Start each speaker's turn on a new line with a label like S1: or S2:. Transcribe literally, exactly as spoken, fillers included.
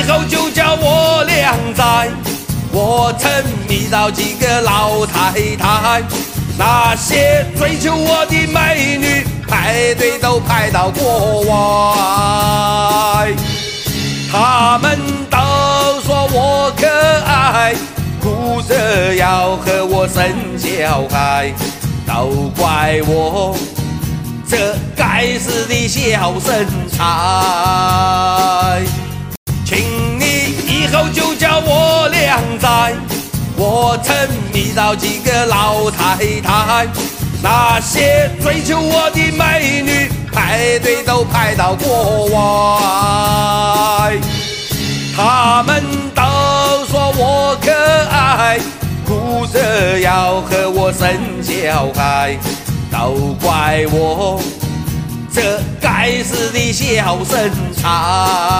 S1: 后就叫我靓仔。我曾迷到几个老太太，那些追求我的美女排队都排到国外。他们都说我可爱，哭着要和我生小孩，都怪我这该死的小身材。请你以后就叫我靓仔。我曾迷到几个老太太，那些追求我的美女排队都排到国外。他们都说我可爱，哭着要和我生小孩，都怪我这该死的小身材。